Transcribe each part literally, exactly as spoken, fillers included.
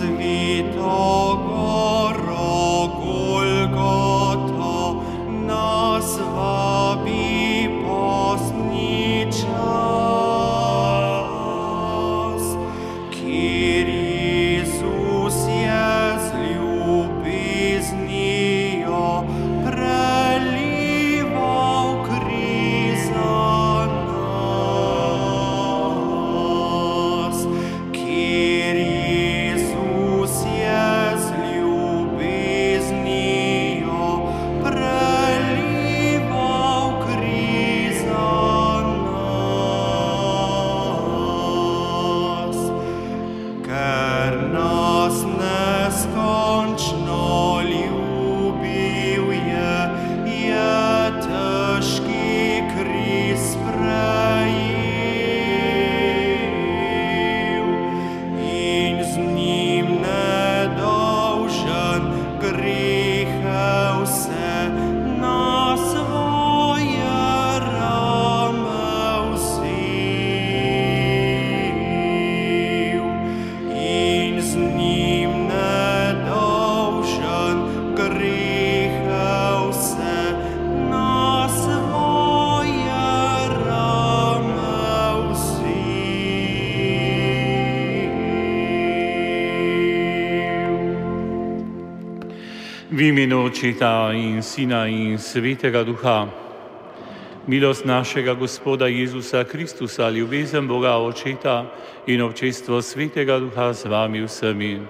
V imenu Očeta in Sina in Svetega Duha, milost našega Gospoda Jezusa Kristusa, ljubezen Boga Očeta in občestvo Svetega Duha z vami vsemi.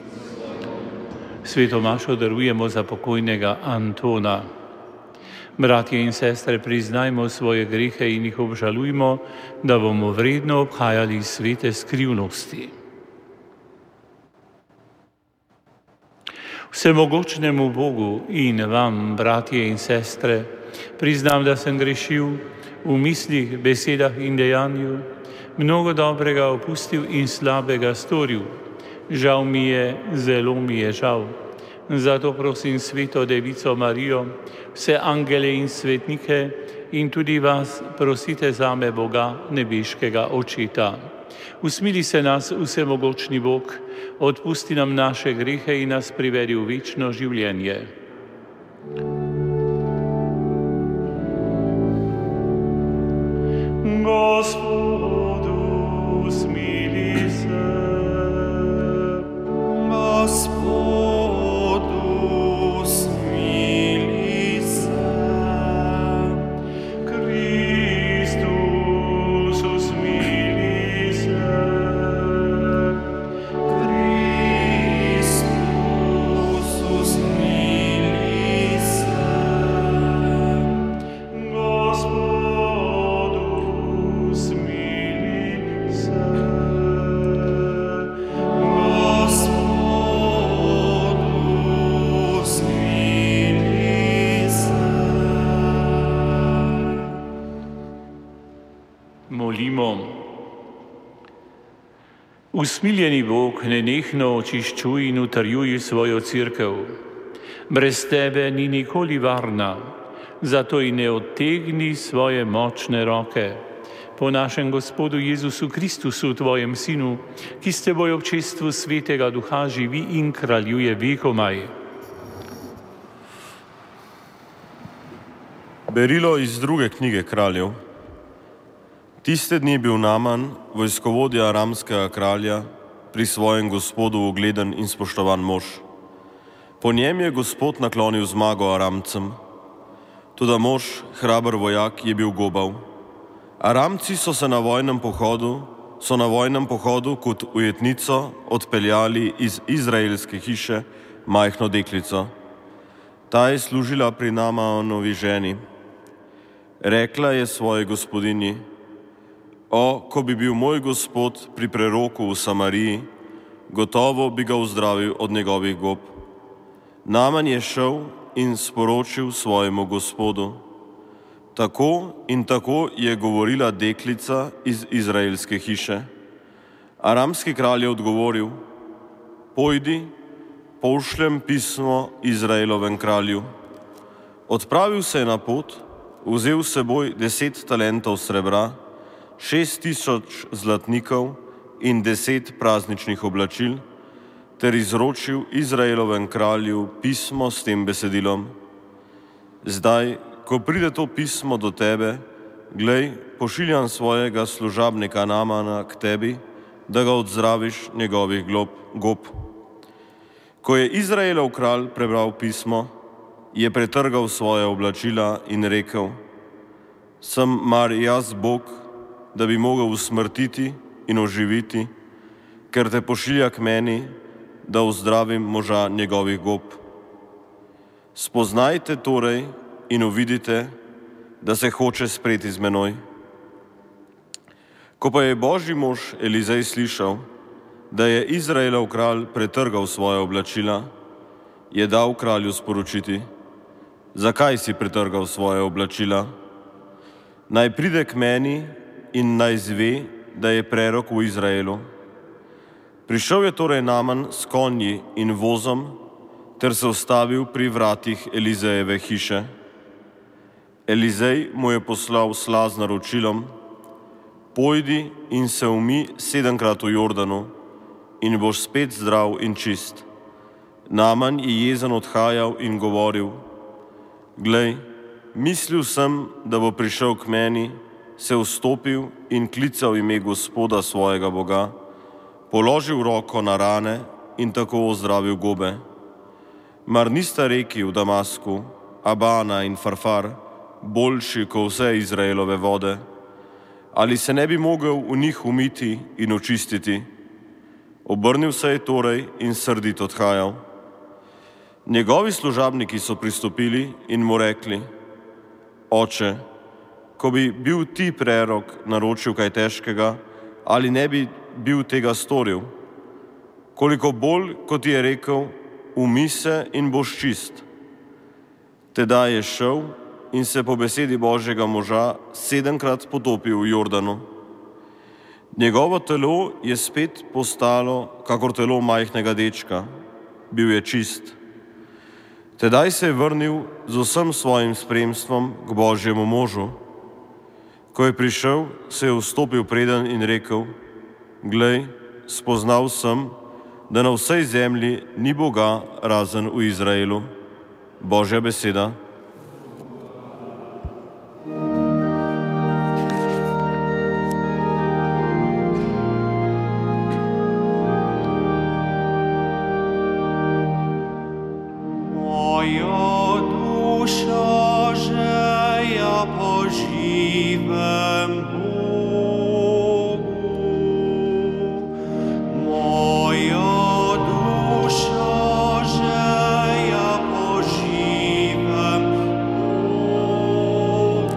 Sveto mašo darujemo za pokojnega Antona. Bratje in sestre, priznajmo svoje grehe in jih obžalujmo, da bomo vredno obhajali svete skrivnosti. Vsemogočnemu Bogu in vam, bratje in sestre, priznam, da sem grešil v mislih, besedah in dejanju, mnogo dobrega opustil in slabega storil. Žal mi je, zelo mi je žal. Zato prosim Sveto Devico Marijo, vse angele in svetnike in tudi vas prosite zame Boga, nebeškega Očeta. Usmili se nas, vsemogočni Bog, odpusti nam naše grehe in nas privedi v večno življenje. Gospodu, smili se. Gospodu, smili se. Kristusu, smili se. Kristusu, smili se. Gospodu, smili se. Gospodu, smili se. Molimo. Usmiljeni Bog, nenehno očiščuj in utrjuj svojo cerkev. Brez tebe ni nikoli varna, zato ji ne odtegni svoje močne roke. Po našem Gospodu Jezusu Kristusu, tvojem Sinu, ki s teboj v občestvu Svetega Duha živi in kraljuje vekomaj. Berilo iz druge knjige Kraljev. Tiste dni je bil Naman, vojskovodja aramskega kralja, pri svojem gospodu ugleden in spoštovan mož. Po njem je Gospod naklonil zmago Aramcem. Toda mož, hraber vojak, je bil gobav. Aramci so se na vojnem pohodu, so na vojnem pohodu kot ujetnico odpeljali iz izraelske hiše majhno deklico. Ta je služila pri Namanovi ženi. Rekla je svoji gospodinji: O, ko bi bil moj gospod pri preroku v Samariji, gotovo bi ga ozdravil od njegovih gob. Naman je šel in sporočil svojemu gospodu: Tako in tako je govorila deklica iz izraelske hiše. Aramski kralj je odgovoril: Pojdi, pošljem pismo Izraelovem kralju. Odpravil se je na pot, vzel s seboj deset talentov srebra, šest tisoč zlatnikov in deset prazničnih oblačil, ter izročil Izraelovem kralju pismo s tem besedilom: Zdaj, ko pride to pismo do tebe, glej, pošiljam svojega služabnika Naamana k tebi, da ga odzdraviš njegovih glob, gob. Ko je Izraelov kralj prebral pismo, je pretrgal svoje oblačila in rekel: Sem mar jaz Bog, da bi mogel usmrtiti in oživiti, ker te pošilja k meni, da ozdravim moža njegovih gob. Spoznajte torej in uvidite, da se hoče spreti z menoj. Ko pa je Božji mož Elizej slišal, da je Izraelov kralj pretrgal svoje oblačila, je dal kralju sporočiti: Zakaj si pretrgal svoje oblačila? Naj pride k meni in naj zve, da je prerok v Izraelu. Prišel je torej Naaman s konji in vozom ter se ustavil pri vratih Elizejeve hiše. Elizej mu je poslal slaz z naročilom: Pojdi in se umij sedemkrat v Jordanu in boš spet zdrav in čist. Naaman je jezen odhajal in govoril: Glej, mislil sem, da bo prišel k meni, se vstopil in klical ime Gospoda svojega Boga, položil roko na rane in tako ozdravil gobe. Mar nista reki v Damasku, Abana in Farfar, boljši kot vse Izraelove vode? Ali se ne bi mogel v njih umiti in očistiti? Obrnil se je torej in srdit odhajal. Njegovi služabniki so pristopili in mu rekli: Oče, ko bi bil ti prerok naročil kaj težkega, ali ne bi bil tega storil? Koliko bolj, kot ti je rekel, umij se in boš čist. Tedaj je šel in se po besedi Božjega moža sedemkrat potopil v Jordanu. Njegovo telo je spet postalo kakor telo majhnega dečka, bil je čist. Tedaj se je vrnil z vsem svojim spremstvom k Božjemu možu. Ko je prišel, se je vstopil preden in rekel: Glej, spoznal sem, da na vsej zemlji ni Boga razen v Izraelu. Božja beseda. Moja duša žeja po živem Bogu. Moja duša žeja po živem Bogu.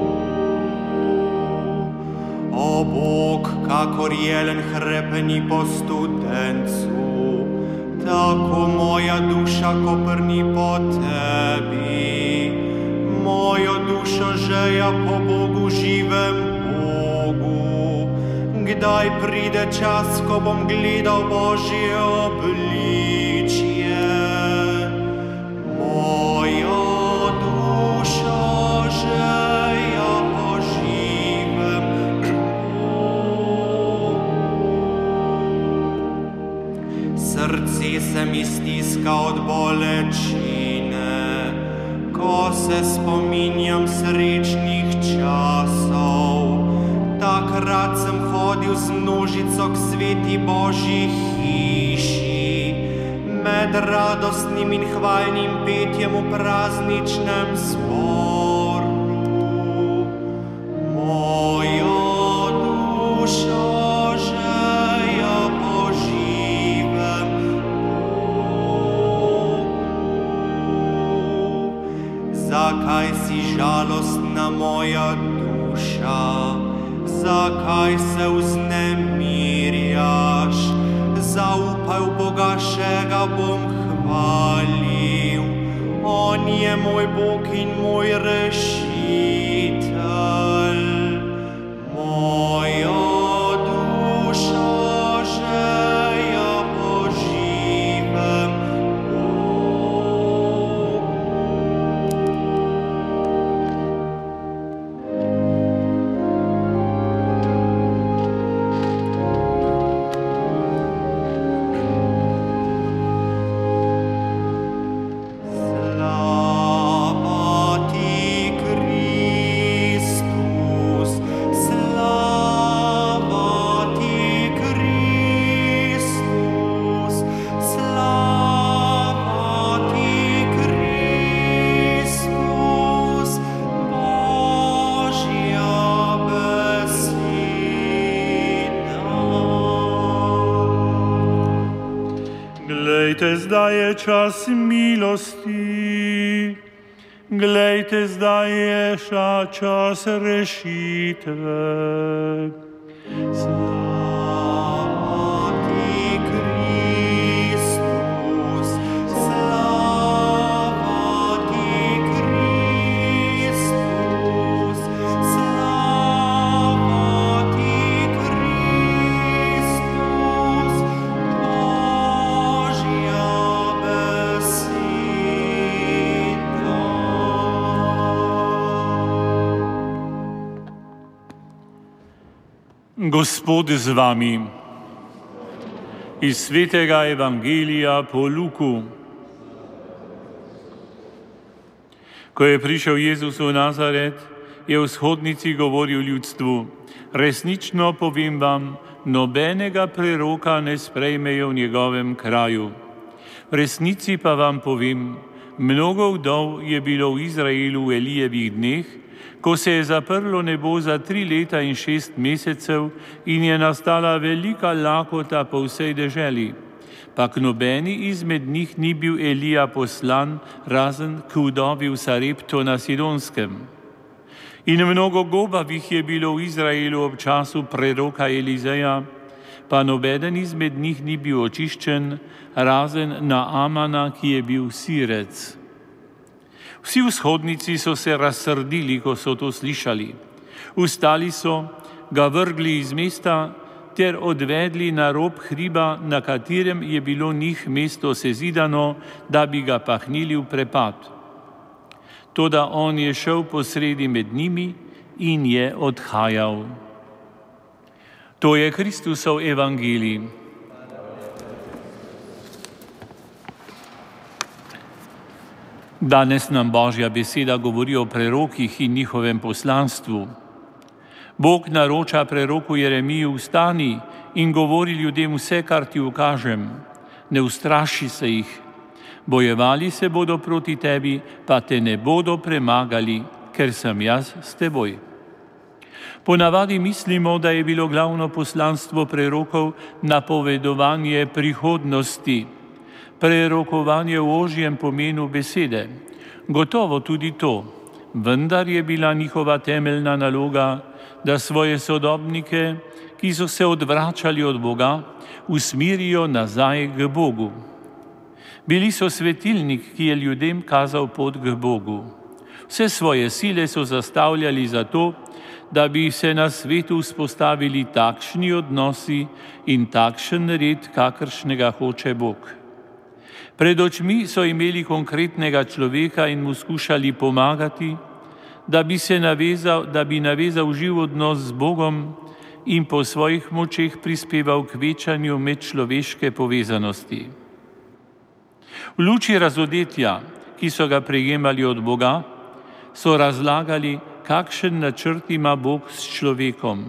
O Bog, kakor jelen hrepeni po studencu, tako moja duša koprni po tebi. Moja duša žeja po Bogu, živem Bogu. Kdaj pride čas, ko bom gledal Božje obličje? Moja duša žeja po živem Bogu. Srce se mi stiska od bolečine, ko se spominjam srečnih časov. Takrat sem hodil z množico k sveti Božji hiši, med radostnim in hvalnim petjem v prazničnem zboru. Moja duša žeja po živem Bogu. Zakaj si žalostna moja duša? Zakaj se vznemirjaš? Zaupaj v Boga, še ga bom hvalil. On je moj Bog in moj rešitelj. Moja duša žeja po živem Bogu. zdaj je čas milosti, glejte, zdaj je čas rešitve. Slava ti, Kristus, slava ti, Kristus, slava ti, Kristus, Božja beseda. Gospod z vami. Iz svetega evangelija po Luku. Ko je prišel Jezus v Nazaret, je v shodnici govoril ljudstvu: resnično povem vam, nobenega preroka ne sprejmejo v njegovem kraju. V resnici pa vam povem, mnogo vdov je bilo v Izraelu v Elijevih dneh, ko se je zaprlo nebo za tri leta in šest mesecev in je nastala velika lakota po vsej deželi. Pa k nobeni izmed njih ni bil Elija poslan, razen k vdovi v Sareptu na Sidonskem. In mnogo gobavih je bilo v Izraelu ob času preroka Elizeja, pa nobeden izmed njih ni bil očiščen, razen Naamana, ki je bil Sirec. Vsi vzhodnici so se razsrdili, ko so to slišali. Vstali so, ga vrgli iz mesta ter odvedli na rob hriba, na katerem je bilo njih mesto sezidano, da bi ga pahnili v prepad. Toda on je šel posredi med njimi in je odhajal. To je Kristusov evangelij. Danes nam Božja beseda govori o prerokih in njihovem poslanstvu. Bog naroča preroku Jeremiju: vstani in govori ljudem vse, kar ti ukažem. Ne ustraši se jih. Bojevali se bodo proti tebi, pa te ne bodo premagali, ker sem jaz s teboj. Ponavadi mislimo, da je bilo glavno poslanstvo prerokov napovedovanje prihodnosti, prerokovanje v ožjem pomenu besede. Gotovo tudi to, vendar je bila njihova temeljna naloga, da svoje sodobnike, ki so se odvračali od Boga, usmirijo nazaj k Bogu. Bili so svetilnik, ki je ljudem kazal pot k Bogu. Vse svoje sile so zastavljali za to, da bi se na svetu vzpostavili takšni odnosi in takšen red, kakršnega hoče Bog. Pred očmi so imeli konkretnega človeka in mu skušali pomagati, da bi se navezal, da bi navezal živ odnos z Bogom in po svojih močeh prispeval k večanju medčloveške povezanosti. V luči razodetja, ki so ga prejemali od Boga, so razlagali, kakšen načrt ima Bog s človekom.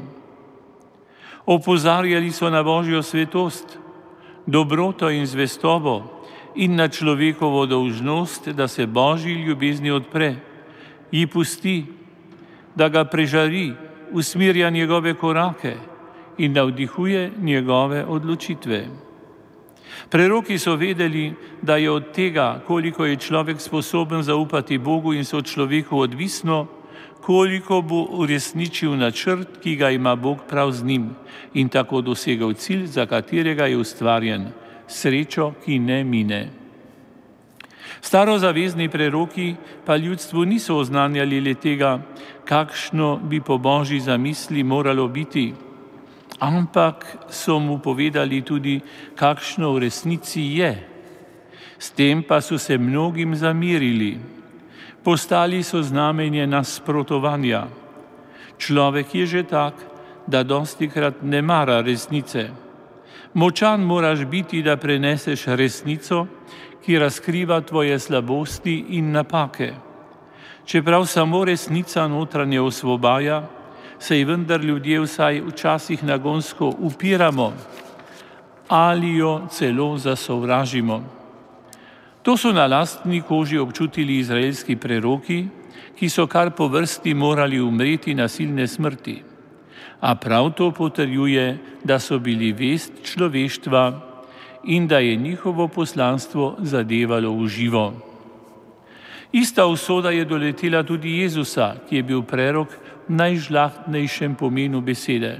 Opozarjali so na Božjo svetost, dobroto in zvestobo in na človekovo dolžnost, da se Božji ljubezni odpre, ji pusti, da ga prežari, usmirja njegove korake in navdihuje njegove odločitve. Preroki so vedeli, da je od tega, koliko je človek sposoben zaupati Bogu in so človeku odvisno, koliko bo uresničil načrt, ki ga ima Bog prav z njim in tako dosegal cilj, za katerega je ustvarjen, srečo, ki ne mine. Starozavezni preroki pa ljudstvu niso oznanjali le tega, kakšno bi po Božji zamisli moralo biti, ampak so mu povedali tudi, kakšno v resnici je. S tem pa so se mnogim zamirili. Postali so znamenje nasprotovanja. Človek je že tak, da dostikrat ne mara resnice. Močan moraš biti, da preneseš resnico, ki razkriva tvoje slabosti in napake. Čeprav samo resnica notranje osvobaja, se ji vendar ljudje vsaj včasih nagonsko upiramo ali jo celo zasovražimo. To so na lastni koži občutili izraelski preroki, ki so kar po vrsti morali umreti nasilne smrti. A prav to potrjuje, da so bili vest človeštva in da je njihovo poslanstvo zadevalo v živo. Ista usoda je doletela tudi Jezusa, ki je bil prerok v najžlahtnejšem pomenu besede.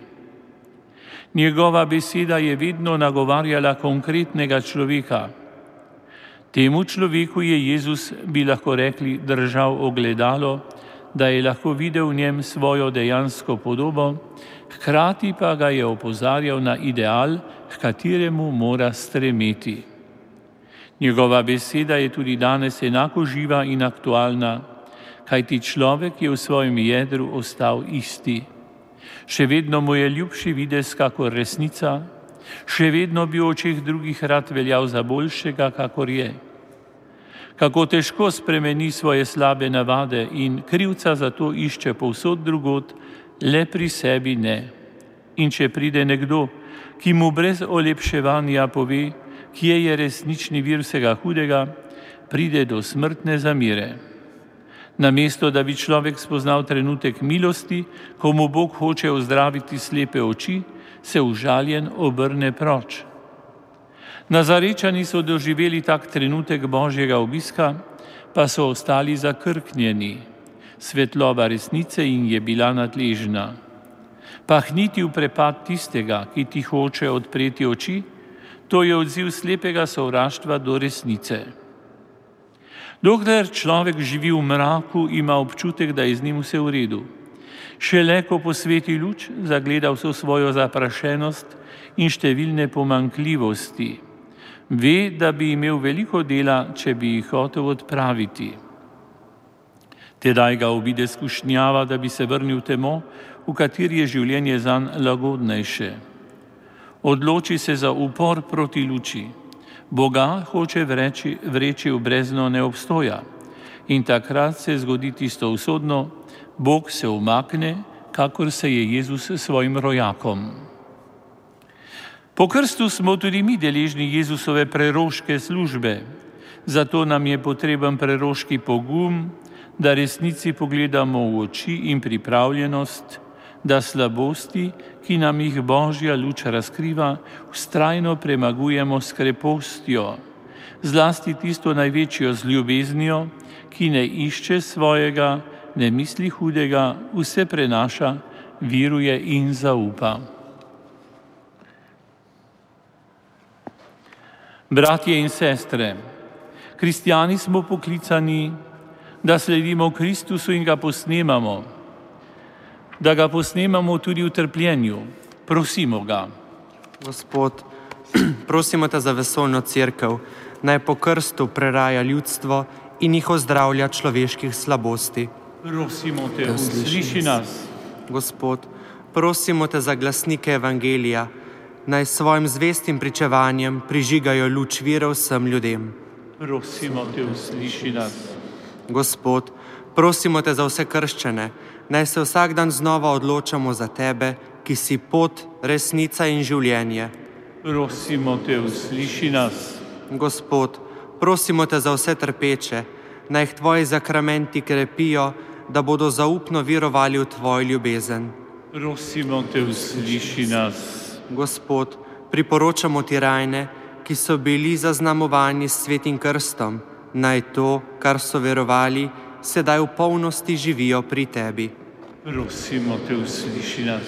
Njegova beseda je vedno nagovarjala konkretnega človeka. Temu človeku je Jezus, bi lahko rekli, držal ogledalo, da je lahko videl v njem svojo dejansko podobo, hkrati pa ga je opozarjal na ideal, h kateremu mora stremeti. Njegova beseda je tudi danes enako živa in aktualna, kajti človek je v svojem jedru ostal isti. Še vedno mu je ljubši videz kakor resnica, še vedno bi v očeh drugih rad veljal za boljšega, kakor je. Kako težko spremeni svoje slabe navade in krivca za to išče povsod drugod, le pri sebi ne. In če pride nekdo, ki mu brez olepševanja pove, kje je resnični vir vsega hudega, pride do smrtne zamire. Namesto, da bi človek spoznal trenutek milosti, ko mu Bog hoče ozdraviti slepe oči, se užaljen obrne proč. Nazarečani so doživeli tak trenutek Božjega obiska, pa so ostali zakrknjeni. Svetloba resnice jim je bila nadležna. Pahniti v prepad tistega, ki ti hoče odpreti oči, to je odziv slepega sovraštva do resnice. Dokler človek živi v mraku, ima občutek, da je z njim vse v redu. Šele ko posveti luč, zagleda vso svojo zaprašenost in številne pomanjkljivosti. Ve, da bi imel veliko dela, če bi jih hotel odpraviti. Tedaj ga obide skušnjava, da bi se vrnil v temo, v kateri je življenje zanj lagodnejše. Odloči se za upor proti luči. Boga hoče vreči, vreči v brezno neobstoja. In takrat se zgodi tisto usodno, Bog se umakne, kakor se je Jezus svojim rojakom. Po krstu smo tudi mi deležni Jezusove preroške službe. Zato nam je potreben preroški pogum, da resnici pogledamo v oči in pripravljenost, da slabosti, ki nam jih Božja luč razkriva, vztrajno premagujemo s krepostjo, zlasti tisto največjo z ljubeznijo, ki ne išče svojega, ne misli hudega, vse prenaša, viruje in zaupa. Bratje in sestre, kristjani smo poklicani, da sledimo Kristusu in ga posnemamo, da ga posnemamo tudi v trpljenju. Prosimo ga. Gospod, prosimo te za vesoljno cerkev, naj po krstu preraja ljudstvo in jih ozdravlja človeških slabosti. Prosimo te, usliši nas. Gospod, prosimo te za glasnike evangelija, naj s svojim zvestim pričevanjem prižigajo luč vire vsem ljudem. Prosimo te, usliši nas. Gospod, prosimo te za vse krščane, naj se vsak dan znova odločamo za tebe, ki si pot, resnica in življenje. Prosimo te, usliši nas. Gospod, prosimo te za vse trpeče, naj jih tvoji zakramenti krepijo, da bodo zaupno verovali v tvojo ljubezen. Prosimo te, usliši nas. Gospod, priporočamo ti rajne, ki so bili zaznamovani s svetim krstom, naj to, kar so verovali, sedaj v polnosti živijo pri tebi. Prosimo te, usliši nas.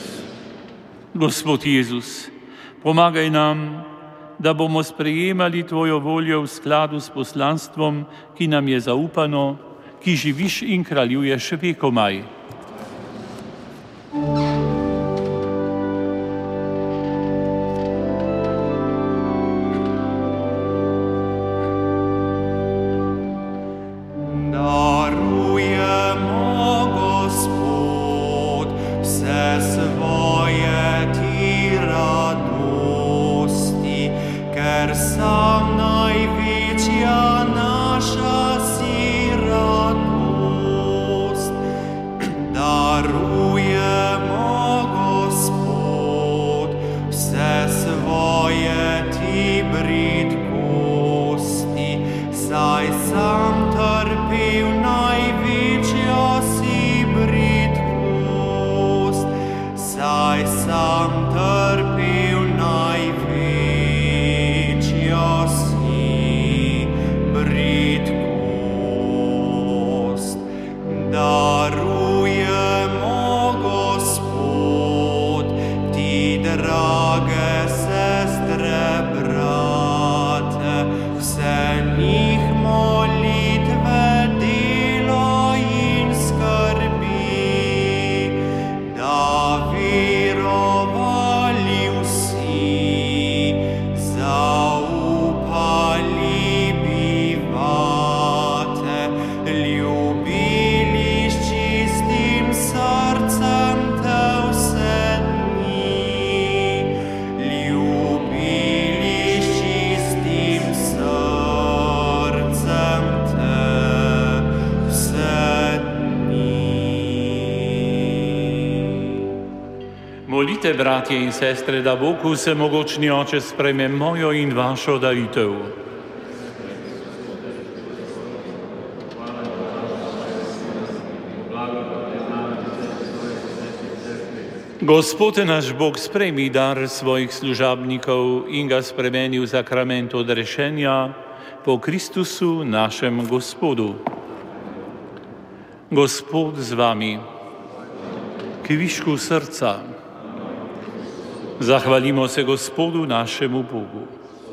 Gospod Jezus, pomagaj nam, da bomo sprejemali tvojo voljo v skladu s poslanstvom, ki nam je zaupano, ki živiš in kraljuješ vekomaj. Saj sam trpel največjo bratje in sestre, da Bog vsemogočni Oče sprejme mojo in vašo daritev. Gospod naš Bog, sprejmi dar svojih služabnikov in ga spremeni v sakrament odrešenja po Kristusu našem Gospodu. Gospod z vami, k višku srca. Zahvalimo se Gospodu našemu Bogu.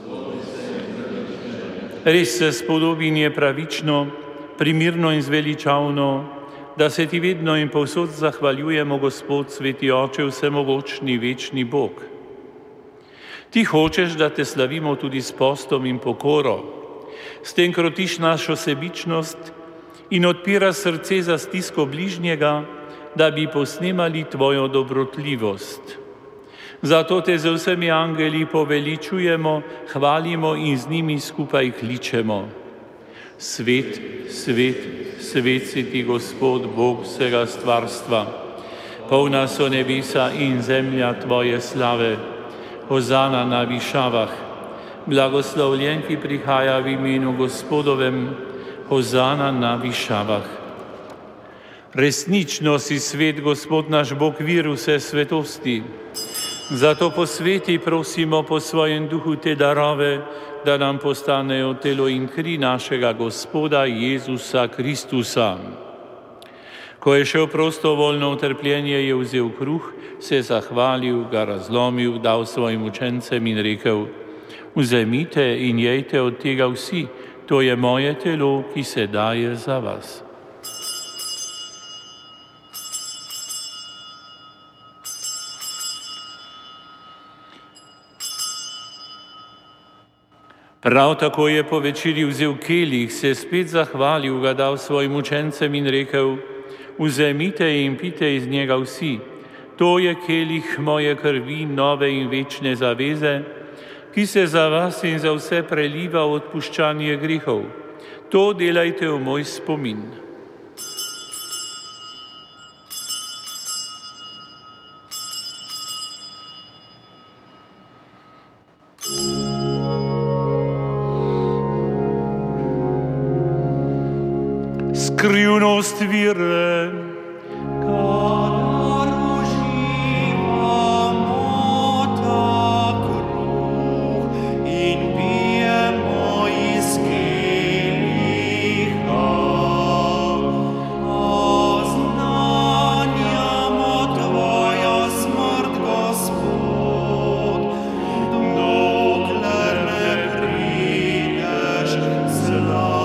Res se spodobi in je pravično, primirno in zveličavno, da se ti vedno in povsod zahvaljujemo, Gospod, sveti Oče, vsemogočni, večni Bog. Ti hočeš, da te slavimo tudi s postom in pokoro. S tem krotiš našo sebičnost in odpiraš srce za stisko bližnjega, da bi posnemali tvojo dobrotljivost. Zato te z vsemi angeli poveličujemo, hvalimo in z njimi skupaj kličemo. Svet, svet, svet si ti, Gospod, Bog vsega stvarstva. Polna so nebesa in zemlja tvoje slave. Hozana na višavah. Blagoslovljen, ki prihaja v imenu Gospodovem. Hozana na višavah. Resnično si svet, Gospod naš Bog, vir vse svetosti. Zato po sveti prosimo po svojem duhu te darove, da nam postanejo telo in kri našega Gospoda Jezusa Kristusa. Ko je šel prostovoljno v trpljenje, je vzel kruh, se zahvalil, ga razlomil, dal svojim učencem in rekel: Vzemite in jejte od tega vsi, to je moje telo, ki se daje za vas. Prav tako je po večerji vzel kelih, se spet zahvalil, ga dal svojim učencem in rekel: Vzemite in pite iz njega vsi, to je kelih moje krvi, nove in večne zaveze, ki se za vas in za vse preliva v odpuščanje grehov. To delajte v moj spomin. Skrivnost vire, kadar uživamo ta kruh in pijemo iz keliha, oznanjamo tvojo smrt, Gospod, dokler ne prideš slavi.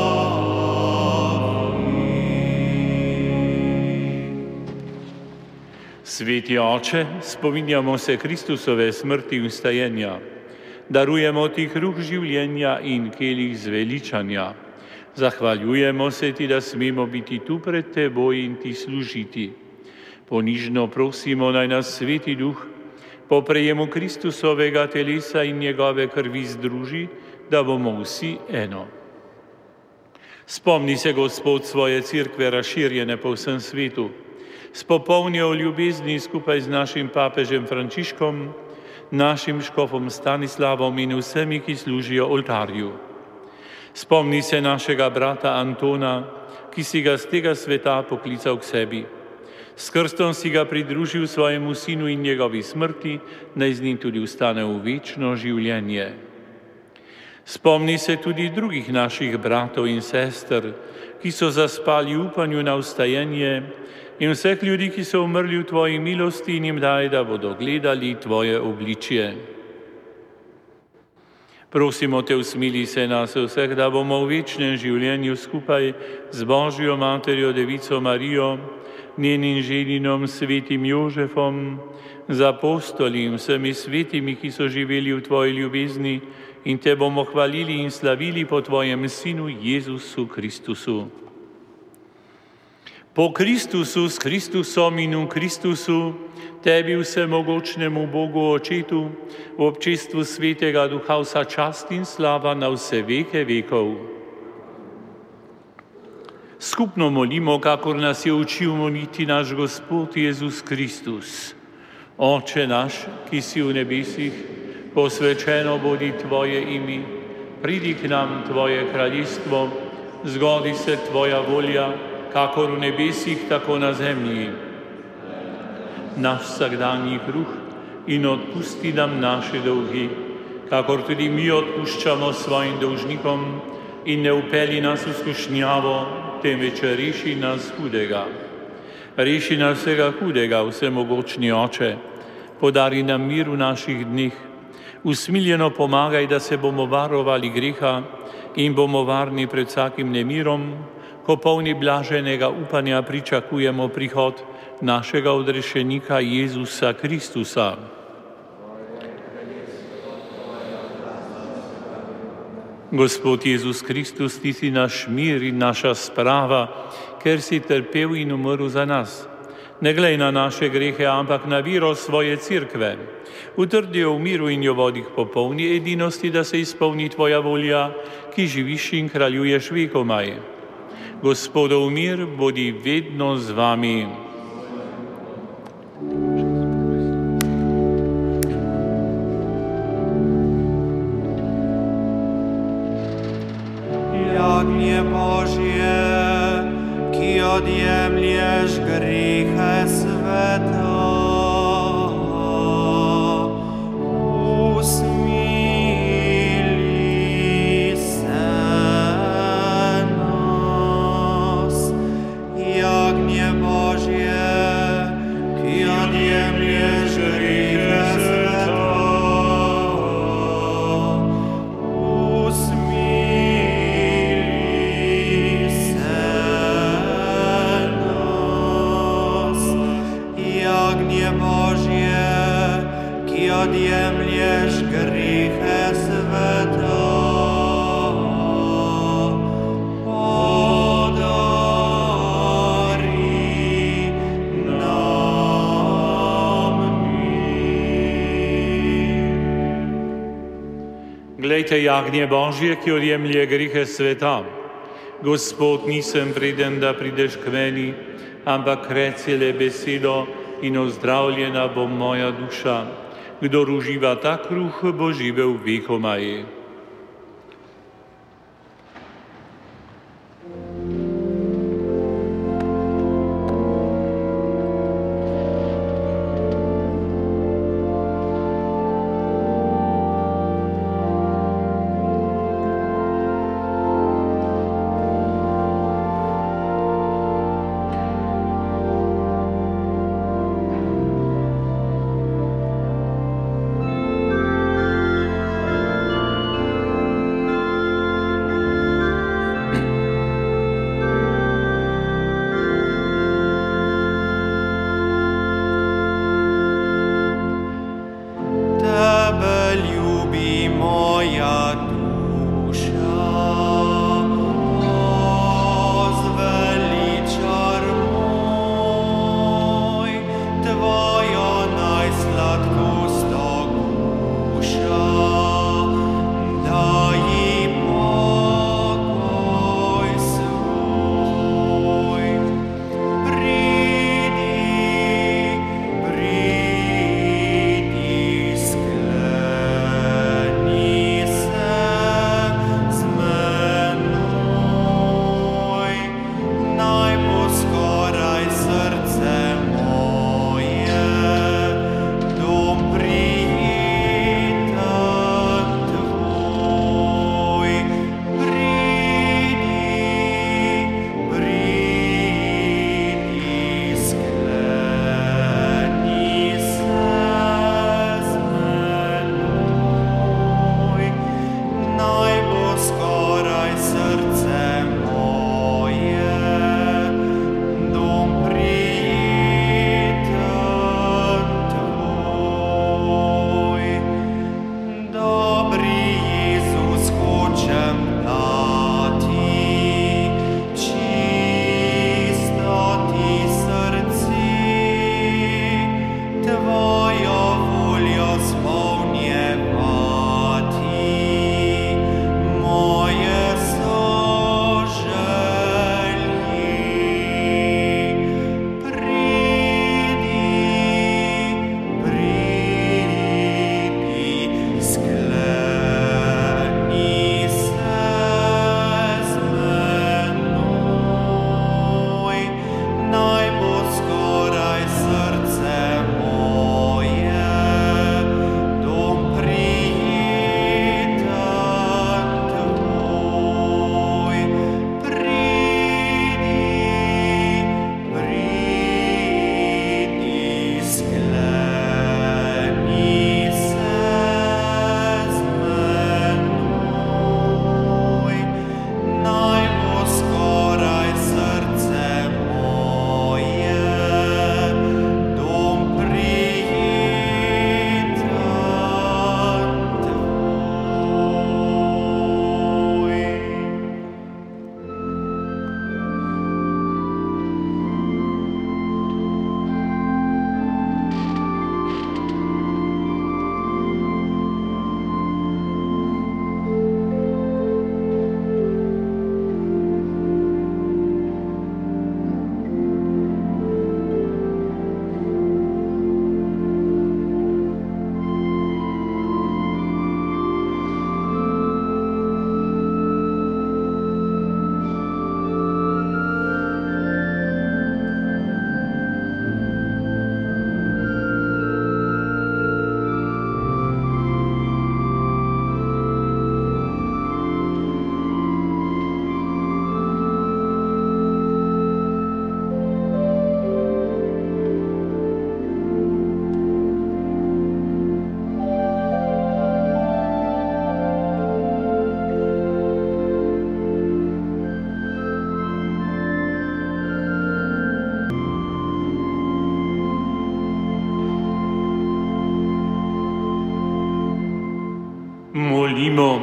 Sveti Oče, spominjamo se Kristusove smrti in vstajenja. Darujemo ti kruh življenja in kelih zveličanja. Zahvaljujemo se ti, da smemo biti tu pred teboj in ti služiti. Ponižno prosimo, naj nas Sveti Duh po prejemu Kristusovega telesa in njegove krvi združi, da bomo vsi eno. Spomni se, Gospod, svoje cerkve razširjene po vsem svetu. S popolnjo ljubezni skupaj z našim papežem Frančiškom, našim škofom Stanislavom in vsemi, ki služijo oltarju. Spomni se našega brata Antona, ki si ga z tega sveta poklical k sebi. S krstom si ga pridružil svojemu sinu in njegovi smrti, naj z njim tudi vstane v večno življenje. Spomni se tudi drugih naših bratov in sester, ki so zaspali v upanju na vstajenje, in vseh ljudi, ki so umrli v tvoji milosti, in jim daj, da bodo gledali tvoje obličje. Prosimo te, usmili se nas vseh, da bomo v večnem življenju skupaj z Božjo Materjo Devico Marijo, njenim ženinom svetim Jožefom, z apostoli in vsemi svetimi, ki so živeli v tvoji ljubezni, in te bomo hvalili in slavili po tvojem Sinu Jezusu Kristusu. Po Kristusu, s Kristusom in v Kristusu, tebi vsemogočnemu Bogu Očetu, v občestvu Svetega Duha vsa čast in slava na vse veke vekov. Skupno molimo, kakor nas je učil moliti naš Gospod Jezus Kristus. Oče naš, ki si v nebesih, posvečeno bodi Tvoje ime, pridi k nam Tvoje kraljestvo, zgodi se Tvoja volja, kakor v nebesih, tako na zemlji. Naš vsakdanji kruh in odpusti nam naše dolgi, kakor tudi mi odpuščamo svojim dolžnikom, in ne upelji nas v skušnjavo, temveč reši nas hudega. Reši nas vsega hudega, vsemogočni Oče, podari nam mir v naših dneh, usmiljeno pomagaj, da se bomo varovali greha in bomo varni pred vsakim nemirom, ko polni blaženega upanja pričakujemo prihod našega odrešenika Jezusa Kristusa. Gospod Jezus Kristus, Ti si naš mir in naša sprava, ker si trpel in umrl za nas. Ne glej na naše grehe, ampak na vero svoje cerkve. Utrdi jo v miru in jo vodi k popolni edinosti, da se izpolni Tvoja volja, ki živiš in kraljuješ vekomaj. Gospodov mir bodi vedno z vami. Jagnje Božje, ki odjemlješ grehe sveta, usmili se nas. Jagnje Božje, ki odjemlješ grehe sveta, odjemlješ grehe sveta, podari nam mir. Glejte, jagnje Božje, ki odjemlje grehe sveta. Gospod, nisem vreden, da prideš k meni, ampak reci le besedo in ozdravljena bo moja duša. Kdor uživa ta kruh, bo živel vekomaj. Molimo.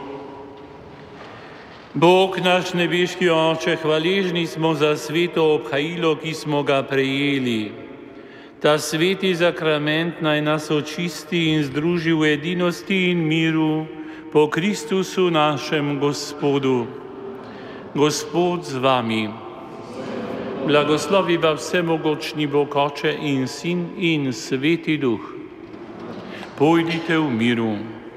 Bog naš nebeški Oče, hvaležni smo za sveto obhajilo, ki smo ga prejeli. Ta sveti zakrament naj nas očisti in združi v edinosti in miru po Kristusu našem Gospodu. Gospod z vami. Blagoslovi vas vsemogočni Bog Oče in Sin in Sveti Duh. Pojdite v miru.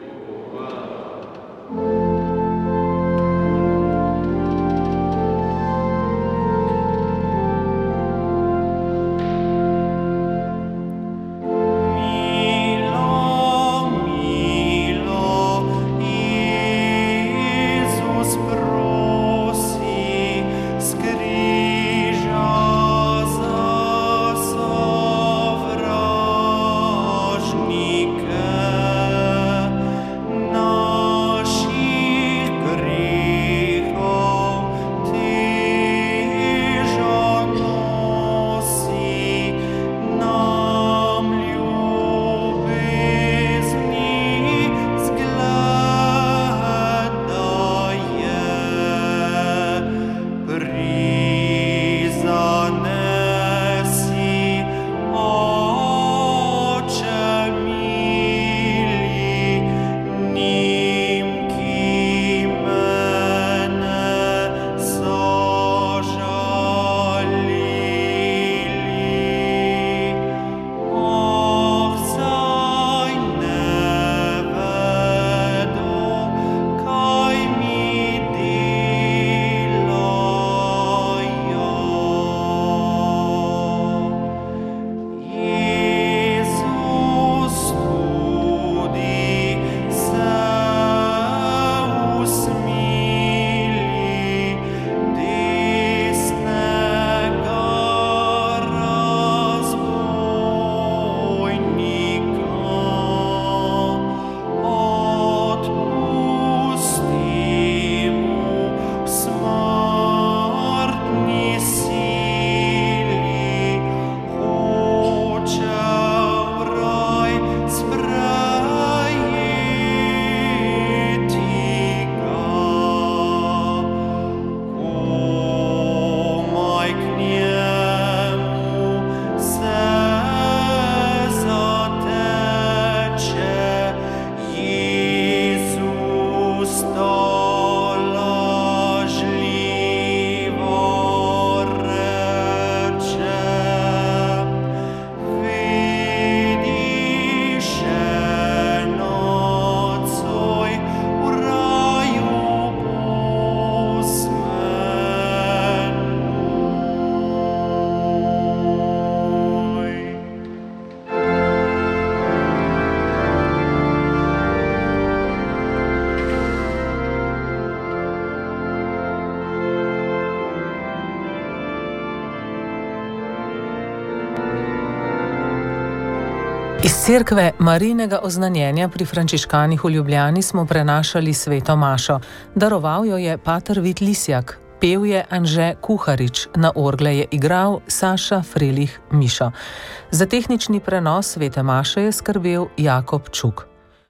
Iz cerkve Marijinega oznanjenja pri frančiškanih v Ljubljani smo prenašali sveto mašo. Daroval jo je pater Vid Lisjak, pel je Anže Kuharič, na orgle je igral Saša Frelih Mišo. Za tehnični prenos svete maše je skrbel Jakob Čuk.